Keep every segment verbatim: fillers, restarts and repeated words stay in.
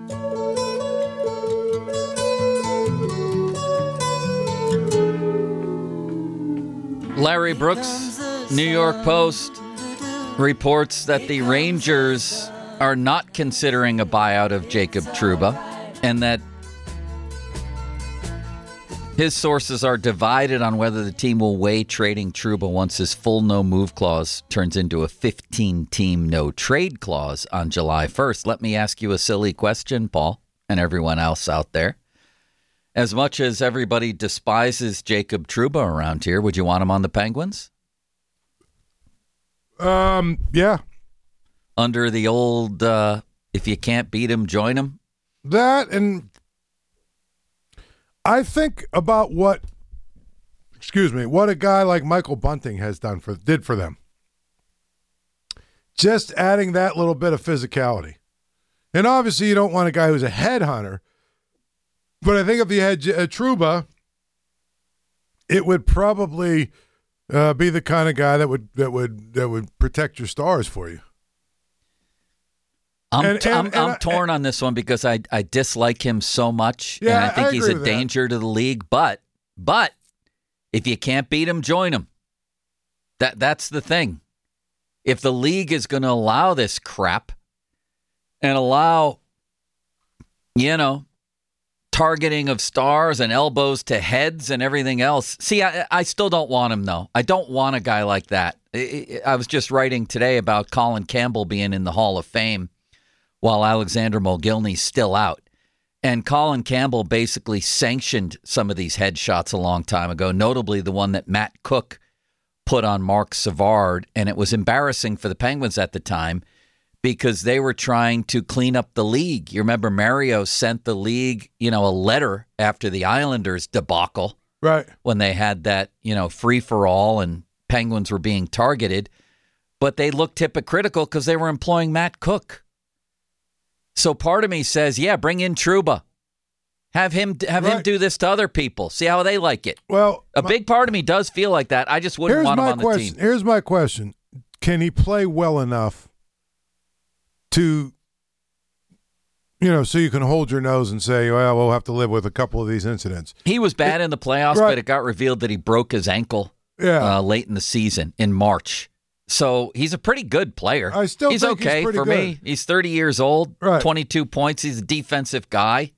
Larry Brooks, New York Post, reports that the Rangers are not considering a buyout of Jacob Trouba, and that his sources are divided on whether the team will weigh trading Trouba once his full no-move clause turns into a fifteen-team no-trade clause on July first. Let me ask you a silly question, Paul, and everyone else out there. As much as everybody despises Jacob Trouba around here, would you want him on the Penguins? Um, yeah. Under the old, uh, if you can't beat him, join him? That, and I think about what, excuse me, what a guy like Michael Bunting has done for, did for them. Just adding that little bit of physicality. And obviously you don't want a guy who's a headhunter, but I think if you had a Trouba, it would probably uh, be the kind of guy that would that would that would protect your stars for you. I'm And- t- I'm, and- I'm and- torn on this one because I I dislike him so much, Yeah, and I think I he's agree a with that. danger to the league. But but if you can't beat him, join him. That that's the thing. If the league is going to allow this crap and allow, you know, targeting of stars and elbows to heads and everything else. See, I, I still don't want him, though. I don't want a guy like that. I, I was just writing today about Colin Campbell being in the Hall of Fame while Alexander Mogilny's still out. And Colin Campbell basically sanctioned some of these headshots a long time ago, notably the one that Matt Cook put on Mark Savard. And it was embarrassing for the Penguins at the time because they were trying to clean up the league. You remember Mario sent the league, you know, a letter after the Islanders debacle. Right. When they had that, you know, free-for-all and Penguins were being targeted. But they looked hypocritical because they were employing Matt Cook. So part of me says, yeah, bring in Trouba. Have him have him Right. do this to other people. See how they like it. Well, A my- big part of me does feel like that. I just wouldn't here's want him my on the question. team. Here's my question. Can he play well enough to, you know, so you can hold your nose and say, well, we'll have to live with a couple of these incidents? He was bad in the playoffs, Right. but it got revealed that he broke his ankle Yeah. uh, late in the season in March. So he's a pretty good player. I still he's think he's okay pretty for me. good. He's thirty years old, Right. twenty-two points. He's a defensive guy.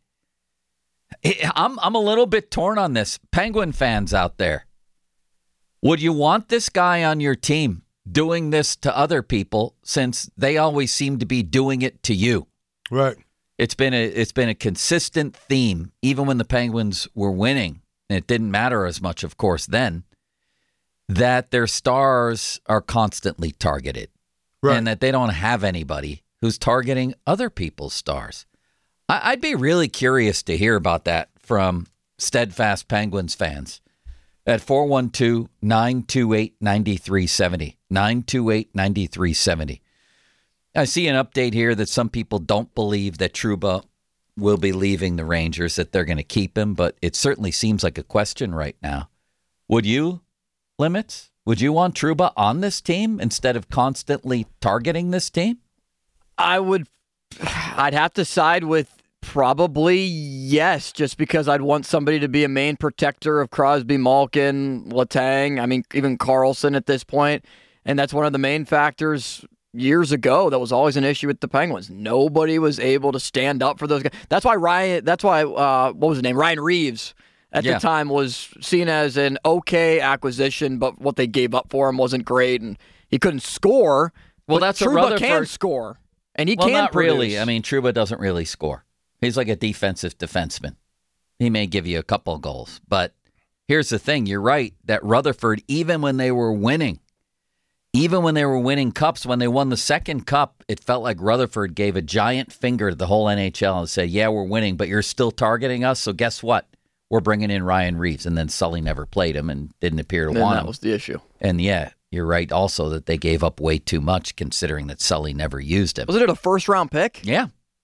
I'm I'm a little bit torn on this. Penguin fans out there, would you want this guy on your team doing this to other people since they always seem to be doing it to you? Right. It's been a it's been a consistent theme, even when the Penguins were winning, and it didn't matter as much, of course, then, that their stars are constantly targeted, Right. and that they don't have anybody who's targeting other people's stars. I, I'd be really curious to hear about that from steadfast Penguins fans at four one two, nine two eight, nine three seven zero, nine two eight, nine three seven zero. I see an update here that some people don't believe that Trouba will be leaving the Rangers, that they're going to keep him, but it certainly seems like a question right now. Would you, Limits? Would you want Trouba on this team instead of constantly targeting this team? I would, I'd have to side with probably yes, just because I'd want somebody to be a main protector of Crosby, Malkin, Letang. I mean, even Carlson at this point. And that's one of the main factors years ago that was always an issue with the Penguins. Nobody was able to stand up for those guys. That's why Ryan, that's why, uh, what was his name? Ryan Reeves at Yeah. the time was seen as an okay acquisition, but what they gave up for him wasn't great, and he couldn't score. Well, but that's what Trouba Rutherford can score, and he well, can not produce. really. I mean, Trouba doesn't really score. He's like a defensive defenseman. He may give you a couple goals, but here's the thing. You're right that Rutherford, even when they were winning, even when they were winning cups, when they won the second cup, it felt like Rutherford gave a giant finger to the whole N H L and said, yeah, we're winning, but you're still targeting us, so guess what? We're bringing in Ryan Reeves. And then Sully never played him and didn't appear to And want that him. was the issue. And yeah, you're right also that they gave up way too much considering that Sully never used him. Wasn't it a first-round pick? Yeah.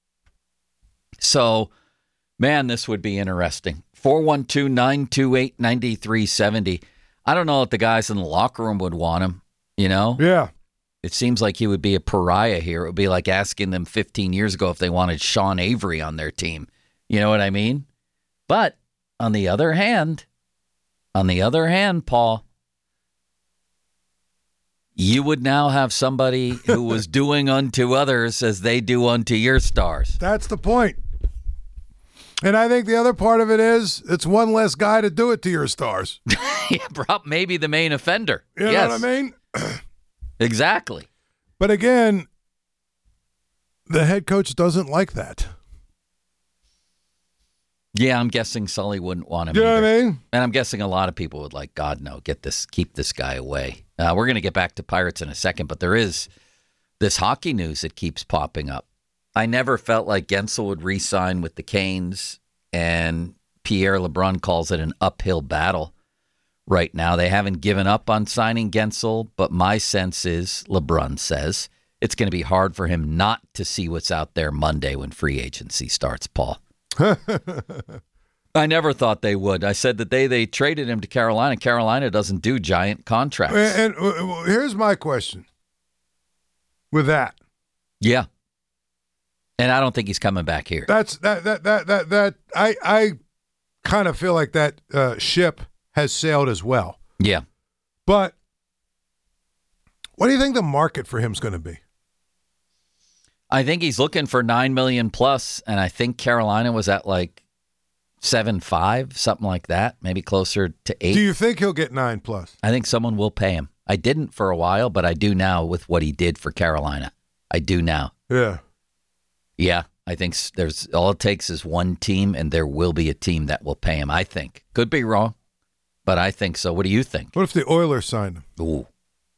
So, man, this would be interesting. four one two, nine two eight, nine three seven zero. I don't know if the guys in the locker room would want him, you know? Yeah. It seems like he would be a pariah here. It would be like asking them fifteen years ago if they wanted Sean Avery on their team. You know what I mean? But on the other hand, on the other hand, Paul, you would now have somebody who was doing unto others as they do unto your stars. That's the point. And I think the other part of it is it's one less guy to do it to your stars. Yeah, maybe the main offender. You yes. know what I mean? Exactly. But again, the head coach doesn't like that. Yeah, I'm guessing Sully wouldn't want him You know either. what I mean? And I'm guessing a lot of people would like, God, no, get this, keep this guy away. Uh, we're going to get back to Pirates in a second, but there is this hockey news that keeps popping up. I never felt like Gensel would re-sign with the Canes, and Pierre LeBrun calls it an uphill battle right now. They haven't given up on signing Gensel, but my sense is, LeBrun says, it's going to be hard for him not to see what's out there Monday when free agency starts, Paul. I never thought they would. I said the day they traded him to Carolina, Carolina doesn't do giant contracts. And, and uh, here's my question with that. Yeah. And I don't think he's coming back here. That's that that that that that I I kind of feel like that uh, ship has sailed as well. Yeah. But what do you think the market for him is going to be? I think he's looking for nine million plus, and I think Carolina was at like seven five, something like that, maybe closer to eight. Do you think he'll get nine plus? I think someone will pay him. I didn't for a while, but I do now with what he did for Carolina. I do now. Yeah. Yeah, I think there's all it takes is one team, and there will be a team that will pay him. I think could be wrong, but I think so. What do you think? What if the Oilers signed him? Ooh,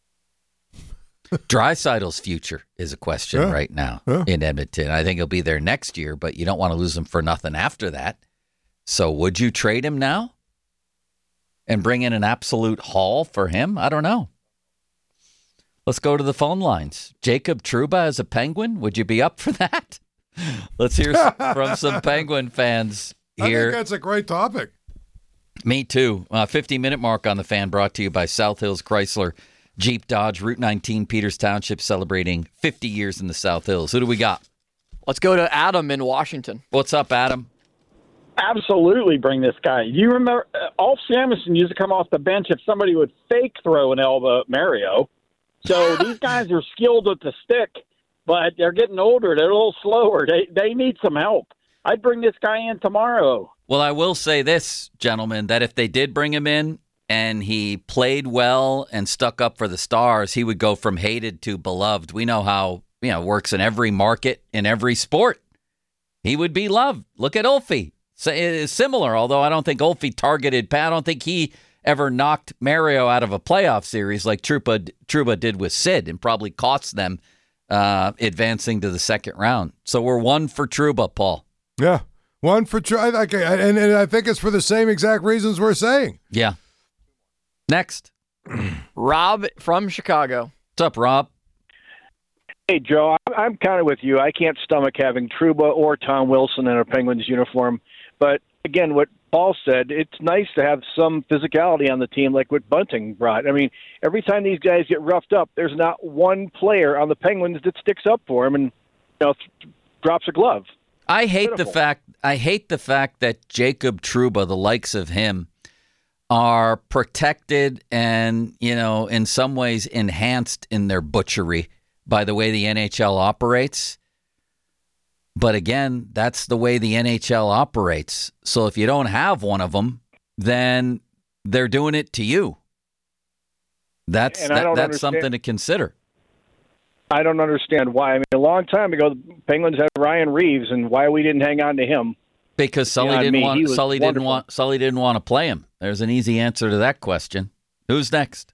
Draisaitl's future is a question yeah. right now yeah. in Edmonton. I think he'll be there next year, but you don't want to lose him for nothing after that. So would you trade him now and bring in an absolute haul for him? I don't know. Let's go to the phone lines. Jacob Trouba as a Penguin, would you be up for that? Let's hear from some Penguin fans here. I think that's a great topic. Me too. Uh, fifty-minute mark on the Fan brought to you by South Hills Chrysler, Jeep Dodge, Route nineteen, Peters Township, celebrating fifty years in the South Hills. Who do we got? Let's go to Adam in Washington. What's up, Adam? Absolutely bring this guy. You remember, uh, Alf Samuelson used to come off the bench if somebody would fake throw an elbow at Mario. So these guys are skilled with the stick, but they're getting older. They're a little slower. They they need some help. I'd bring this guy in tomorrow. Well, I will say this, gentlemen, that if they did bring him in and he played well and stuck up for the Stars, he would go from hated to beloved. We know how, you know, it works in every market, in every sport. He would be loved. Look at Ulfie. So it's similar, although I don't think Ulfie targeted Pat. I don't think he ever knocked Mario out of a playoff series like Trouba, Trouba did with Sid and probably cost them uh, advancing to the second round. So we're one for Trouba, Paul. Yeah, one for Trouba, and, and I think it's for the same exact reasons we're saying. Yeah. Next. Rob from Chicago. What's up, Rob? Hey, Joe, I'm kind of with you. I can't stomach having Trouba or Tom Wilson in a Penguins uniform. But, again, what Paul said, it's nice to have some physicality on the team like what Bunting brought. I mean, every time these guys get roughed up, there's not one player on the Penguins that sticks up for him and, you know, th- drops a glove. I hate Pitiful. the fact I hate the fact that Jacob Trouba, the likes of him, are protected and, you know, in some ways enhanced in their butchery by the way the N H L operates. But again, that's the way the N H L operates. So if you don't have one of them, then they're doing it to you. That's that, that's understand. something to consider. I don't understand why. I mean, a long time ago, the Penguins had Ryan Reeves, and why we didn't hang on to him. Because Sully Beyond didn't me, he want was Sully didn't wonderful. want Sully didn't want to play him. There's an easy answer to that question. Who's next?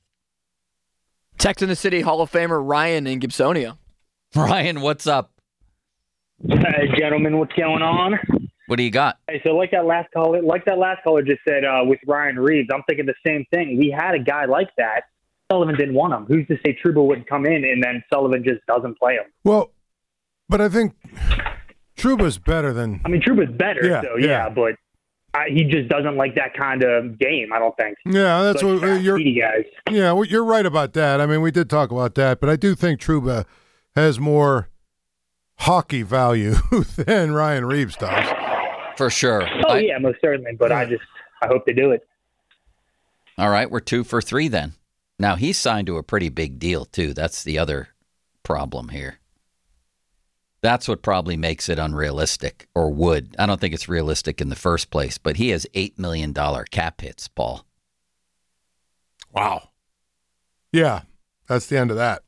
Texas City Hall of Famer Ryan in Gibsonia. Ryan, what's up? Hey, gentlemen, what's going on? What do you got? Hey, so like that last caller, like that last caller just said uh, with Ryan Reeves, I'm thinking the same thing. We had a guy like that. Sullivan didn't want him. Who's to say Trouba wouldn't come in and then Sullivan just doesn't play him? Well, but I think Trouba's better than. I mean, Trouba's better, Yeah, so yeah. yeah, but Uh, he just doesn't like that kind of game, I don't think. Yeah, that's Like what uh, you're. speedy guys. Yeah, well, you're right about that. I mean, we did talk about that, but I do think Trouba has more hockey value than Ryan Reeves does. For sure. Oh I- yeah, most certainly. But I just I hope they do it. All right, we're two for three then. Now, he's signed to a pretty big deal, too. That's the other problem here. That's what probably makes it unrealistic, or would. I don't think it's realistic in the first place, but he has eight million dollars cap hits, Paul. Wow. Yeah, that's the end of that.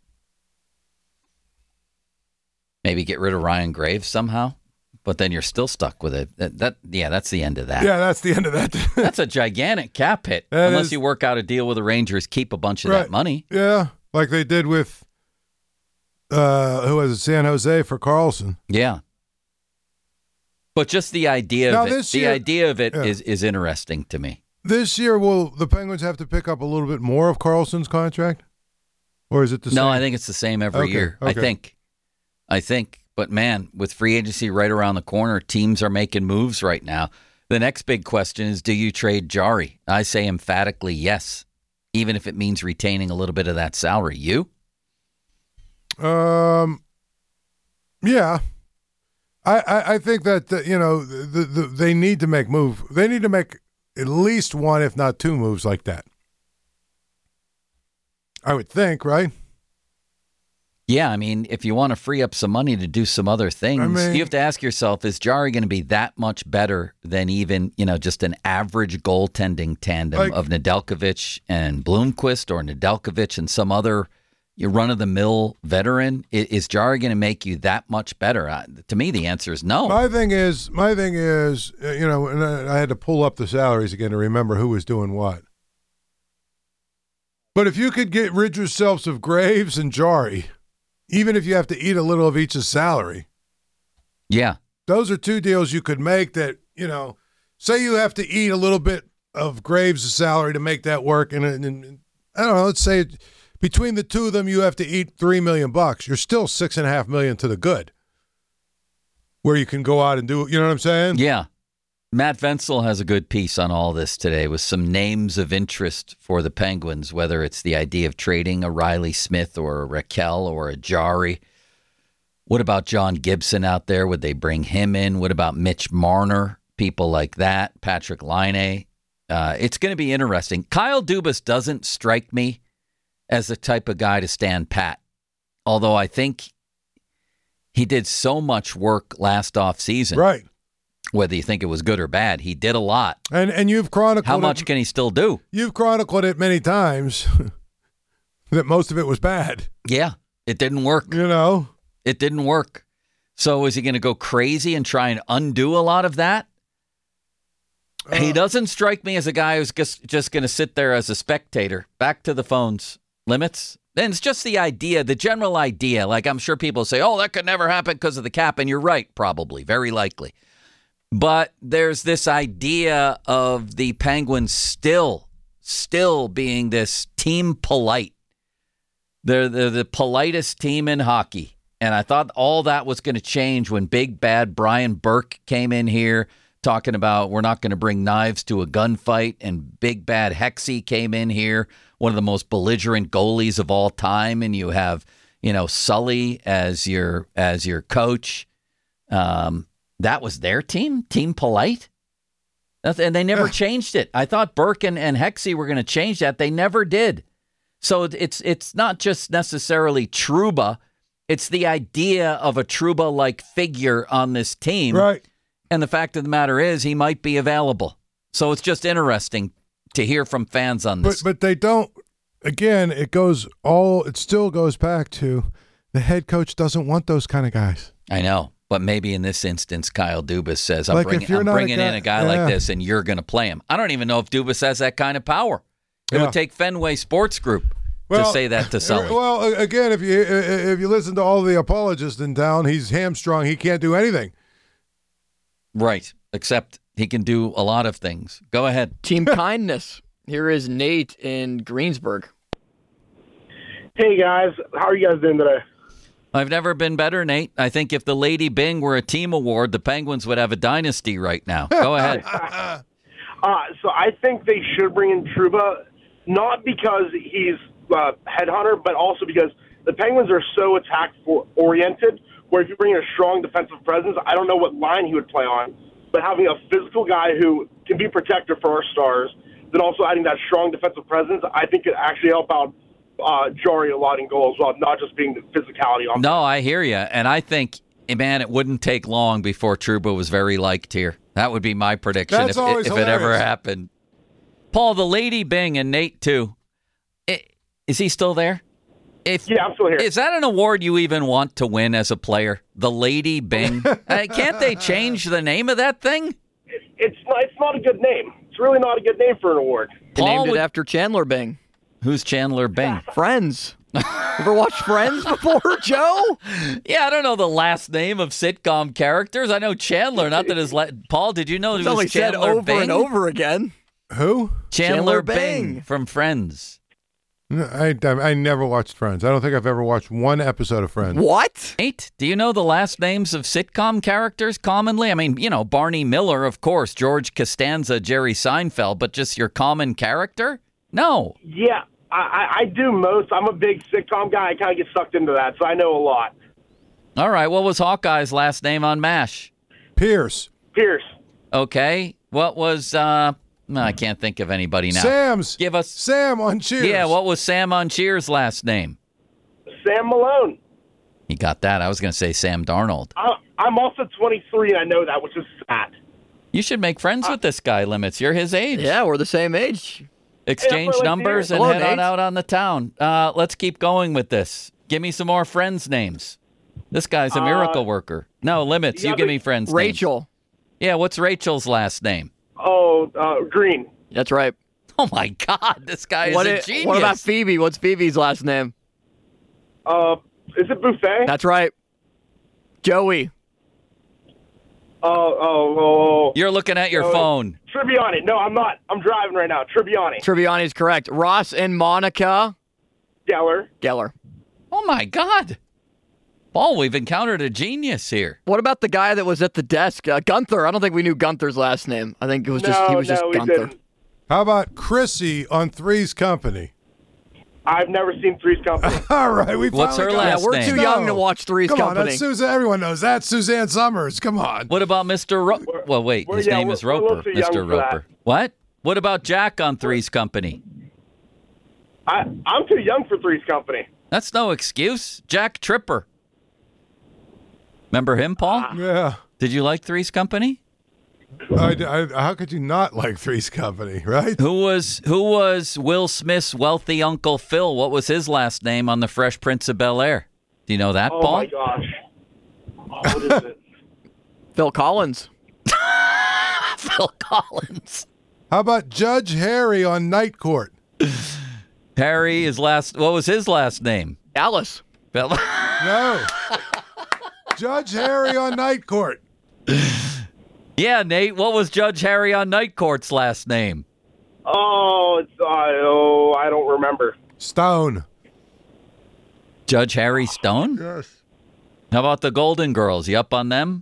Maybe get rid of Ryan Graves somehow, but then you're still stuck with it. That, that yeah, that's the end of that. Yeah, that's the end of that. That's a gigantic cap hit. That Unless is- you work out a deal with the Rangers, keep a bunch of Right. that money. Yeah, like they did with, uh, who was it, San Jose for Carlson. Yeah. But just the idea Now of it, this the year- idea of it yeah. is is interesting to me. This year, will the Penguins have to pick up a little bit more of Carlson's contract? Or is it the same? No, I think it's the same every Okay, year. I okay. think. I think. But man, with free agency right around the corner, teams are making moves right now. The next big question is, do you trade Jari? I say emphatically yes, even if it means retaining a little bit of that salary. You? Um, yeah. I, I, I think that, uh, you know, the, the, they need to make move. They need to make at least one, if not two moves like that. I would think, right? Yeah, I mean, if you want to free up some money to do some other things, I mean- you have to ask yourself, is Jari going to be that much better than even, you know, just an average goaltending tandem Like- of Nedeljkovic and Bloomquist, or Nedeljkovic and some other you run-of-the-mill veteran? I- Is Jari going to make you that much better? Uh, to me, the answer is no. My thing is, my thing is, uh, you know, and I, I had to pull up the salaries again to remember who was doing what. But if you could get rid yourselves of Graves and Jari, even if you have to eat a little of each's salary, Yeah. those are two deals you could make that, you know, say you have to eat a little bit of Graves' salary to make that work. And, and, and I don't know, let's say between the two of them, you have to eat three million bucks. You're still six and a half million to the good, where you can go out and do, you know what I'm saying? Yeah. Matt Venzel has a good piece on all this today with some names of interest for the Penguins, whether it's the idea of trading a Riley Smith or a Raquel or a Jari. What about John Gibson out there? Would they bring him in? What about Mitch Marner? People like that. Patrick Laine. Uh, it's going to be interesting. Kyle Dubas doesn't strike me as the type of guy to stand pat, although I think he did so much work last offseason. Right. Whether you think it was good or bad, he did a lot. And and you've chronicled How much it, can he still do? you've chronicled it many times that most of it was bad. Yeah, it didn't work. You know? It didn't work. So is he going to go crazy and try and undo a lot of that? Uh, he doesn't strike me as a guy who's just, just going to sit there as a spectator. Back to the phones. Limits? And it's just the idea, the general idea. Like, I'm sure people say, oh, that could never happen because of the cap. And you're right, probably, very likely. But there's this idea of the Penguins still, still being this team polite. They're, they're the politest team in hockey. And I thought all that was going to change when big bad Brian Burke came in here talking about we're not going to bring knives to a gunfight. And big bad Hexy came in here, one of the most belligerent goalies of all time. And you have, you know, Sully as your as your coach. Um, that was their team, Team Polite. That's, and they never changed it. I thought Burke and, and Hexy were going to change that. They never did. So it's it's not just necessarily Trouba. It's the idea of a Trouba-like figure on this team. Right. And the fact of the matter is he might be available. So it's just interesting to hear from fans on But this. but they don't, again, it goes all, it still goes back to the head coach doesn't want those kind of guys. I know. But maybe in this instance, Kyle Dubas says, I'm Like, if bringing, you're I'm not a bringing in guy- a guy yeah. like this, and you're going to play him. I don't even know if Dubas has that kind of power. It Yeah. would take Fenway Sports Group Well, to say that to Sully. Well, again, if you if you listen to all the apologists in town, he's hamstrung. He can't do anything. Right. Except he can do a lot of things. Go ahead. Team kindness. Here is Nate in Greensburg. Hey, guys. How are you guys doing today? I've never been better, Nate. I think if the Lady Bing were a team award, the Penguins would have a dynasty right now. Go ahead. Uh, so I think they should bring in Trouba, not because he's uh, headhunter, but also because the Penguins are so attack-oriented, where if you bring in a strong defensive presence, I don't know what line he would play on, but having a physical guy who can be protector for our stars, then also adding that strong defensive presence, I think could actually help out uh, Jari a lot in goal as well, not just being the physicality on. No, I hear you, and I think, man, it wouldn't take long before Trouba was very liked here. That would be my prediction That's if, always if it ever hilarious. happened. Paul, the Lady Bing, and Nate too. I- Is he still there? If, Yeah, I'm still here. Is that an award you even want to win as a player? The Lady Bing? uh, can't they change the name of that thing? It's not, it's not a good name. It's really not a good name for an award. They Paul named it would- after Chandler Bing. Who's Chandler Bing? Friends. Ever watched Friends before, Joe? Yeah, I don't know the last name of sitcom characters. I know Chandler, not that his la- Paul, did you know it It's was only said Chandler over Bing? and over again. Who? Chandler, Chandler Bing. Bing. from Friends. No, I, I I never watched Friends. I don't think I've ever watched one episode of Friends. What? Nate, do you know the last names of sitcom characters commonly? I mean, you know, Barney Miller, of course, George Costanza, Jerry Seinfeld, but just your common character? No. Yeah, I, I, I do most. I'm a big sitcom guy. I kind of get sucked into that, so I know a lot. All right, what was Hawkeye's last name on MASH? Pierce. Pierce. Okay. What was, uh, no, I can't think of anybody now. Sam's. Give us, Sam on Cheers. yeah, what was Sam on Cheers' last name? Sam Malone. He got that. I was going to say Sam Darnold. I, I'm also twenty-three, and I know that, which is sad. You should make friends with this guy, Limits. You're his age. Yeah, we're the same age. Exchange Hey, that's what I like to numbers hear. and Hello, head on Nate. out on the town. Uh, let's keep going with this. Give me some more friends' names. This guy's a miracle worker. No, Limits. yeah, you give but- me friends' names. Rachel. Yeah, what's Rachel's last name? Oh, uh, Green. That's right. Oh, my God. This guy is What, a i- genius. what about Phoebe? What's Phoebe's last name? Uh, is it Buffet? That's right. Joey. Oh, oh, oh, You're looking at your Oh, phone. Tribbiani. No, I'm not. I'm driving right now. Tribbiani. Tribbiani's correct. Ross and Monica Geller. Geller. Oh, my God. Paul, we've encountered a genius here. What about the guy that was at the desk? Uh, Gunther. I don't think we knew Gunther's last name. I think it was just no, he was no, just we Gunther. didn't. How about Chrissy on Three's Company? I've never seen Three's Company. All right, we What's finally her got- last Yeah, we're name? too young No. to watch Three's Come on, Company. that's Susan. Everyone knows that. Suzanne Summers. Come on. What about Mister Ro- well, wait, we're- his yeah, name we're- is we're a little Roper. too young Mister for that. Roper. What? What about Jack on Three's Company? I, I'm too young for Three's Company. That's no excuse. Jack Tripper. Remember him, Paul? Yeah. Did you like Three's Company? I, I, how could you not like Three's Company, right? Who was who was Will Smith's wealthy Uncle Phil? What was his last name on The Fresh Prince of Bel-Air? Do you know that, Oh, Paul? my gosh. Oh, what is it? Phil Collins. Phil Collins. How about Judge Harry on Night Court? Harry, his last. What was his last name? Alice. Phil. No. Judge Harry on Night Court. Yeah, Nate. What was Judge Harry on Night Court's last name? Oh, it's, uh, oh, I don't remember. Stone. Judge Harry Stone. Yes. How about the Golden Girls? You up on them?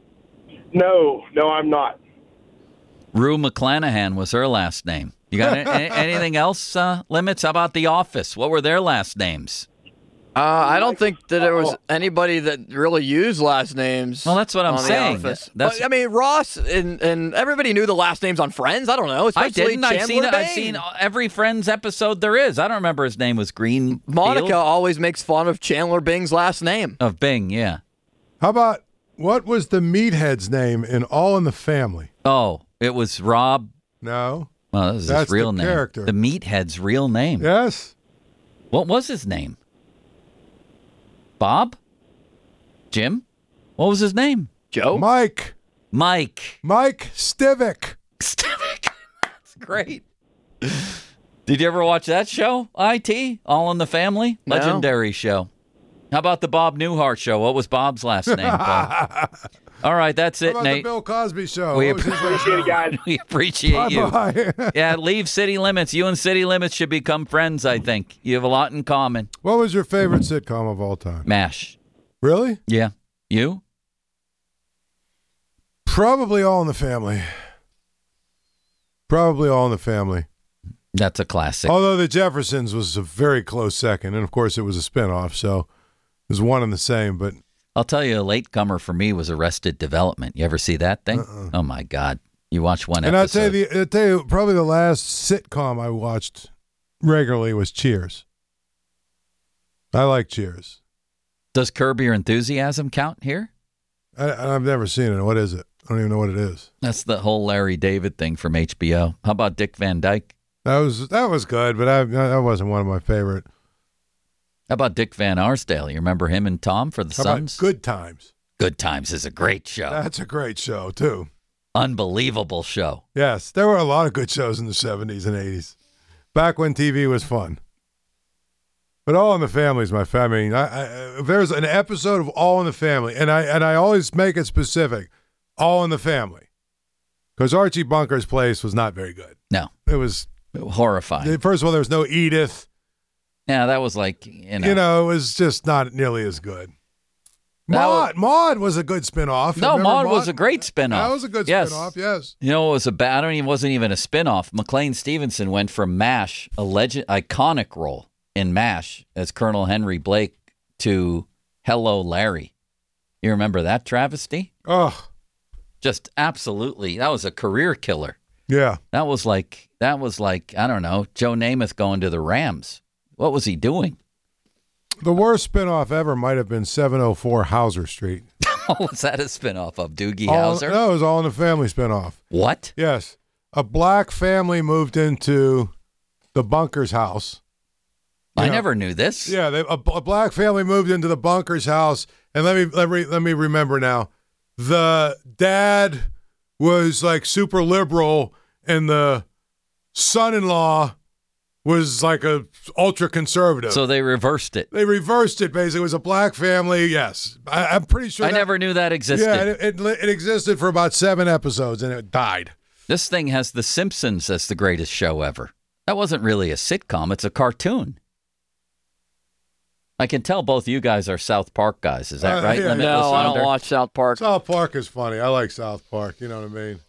No, no, I'm not. Rue McClanahan was her last name. You got a- a- anything else, uh, Limits? How about The Office? What were their last names? Uh, I don't think that there was anybody that really used last names. Well, that's what I'm on The saying. Office. That's- But, I mean, Ross and, and everybody knew the last names on Friends. I don't know. I Especially didn't. I've seen. Chandler I've Bing. seen every Friends episode there is. I don't remember his name was Green. Monica always makes fun of Chandler Bing's last name. of Bing. Yeah. How about what was the meathead's name in All in the Family? Oh, it was Rob. No. Well, that was That's his real the name. character. The Meathead's real name. Yes. What was his name? Bob? Jim? What was his name? Joe? Mike. Mike. Mike Stivic. Stivic. That's great. Did you ever watch that show, I T? All in the Family? No. Legendary show. How about the Bob Newhart show? What was Bob's last name, Paul? All right, that's How it, about Nate. the Bill Cosby show? We What was his last Appreciate it, guys. We appreciate you. Bye-bye. Yeah, leave City Limits. You and City Limits should become friends, I think. You have a lot in common. What was your favorite sitcom of all time? MASH. Really? Yeah. You? Probably All in the Family. Probably All in the Family. That's a classic. Although The Jeffersons was a very close second, and of course it was a spinoff, so it was one and the same. But I'll tell you, a latecomer for me was Arrested Development. You ever see that thing? Uh-uh. Oh my God! You watch one and episode. I'll tell you, the, I'll tell you, probably the last sitcom I watched regularly was Cheers. I like Cheers. Does Curb Your Enthusiasm count here? I, I've never seen it. What is it? I don't even know what it is. That's the whole Larry David thing from H B O. How about Dick Van Dyke? That was that was good, but I, that wasn't one of my favorite. How about Dick Van Arsdale? You remember him and Tom for the How Suns? about Good Times? Good Times is a great show. That's a great show too. Unbelievable show. Yes, there were a lot of good shows in the seventies and eighties, back when T V was fun. But All in the Family is my family. I mean, I, I, if there's an episode of All in the Family, and I and I always make it specific, All in the Family, because Archie Bunker's Place was not very good. No, it was horrifying. First of all, there was no Edith. Yeah, that was like you know, you know, it was just not nearly as good. Maud, was, Maud was a good spinoff. No, Maud, Maud was a great spinoff. That was a good yes. spinoff. Yes. You know, it was a bad. I don't even wasn't even a spinoff. McLean Stevenson went from MASH, a legend, iconic role in MASH as Colonel Henry Blake, to Hello Larry. You remember that travesty? Oh, just absolutely. That was a career killer. Yeah. That was like that was like I don't know, Joe Namath going to the Rams. What was he doing? The worst spinoff ever might have been seven oh four Hauser Street. Was that a spinoff of Doogie all, Howser? No, it was All in the Family spinoff. What? Yes. A black family moved into the Bunker's house. You I know, never knew this. Yeah, they, a, a black family moved into the Bunker's house, and let me let me let me remember now. The dad was like super liberal, and the son-in-law was like a ultra conservative. So they reversed it. They reversed it. Basically, it was a black family. Yes, I, I'm pretty sure. I that, never knew that existed. Yeah, it, it, it existed for about seven episodes, and it died. This thing has The Simpsons as the greatest show ever. That wasn't really a sitcom; it's a cartoon. I can tell both you guys are South Park guys. Is that Uh, right? yeah, no, I don't watch South Park. South Park is funny. I like South Park. You know what I mean?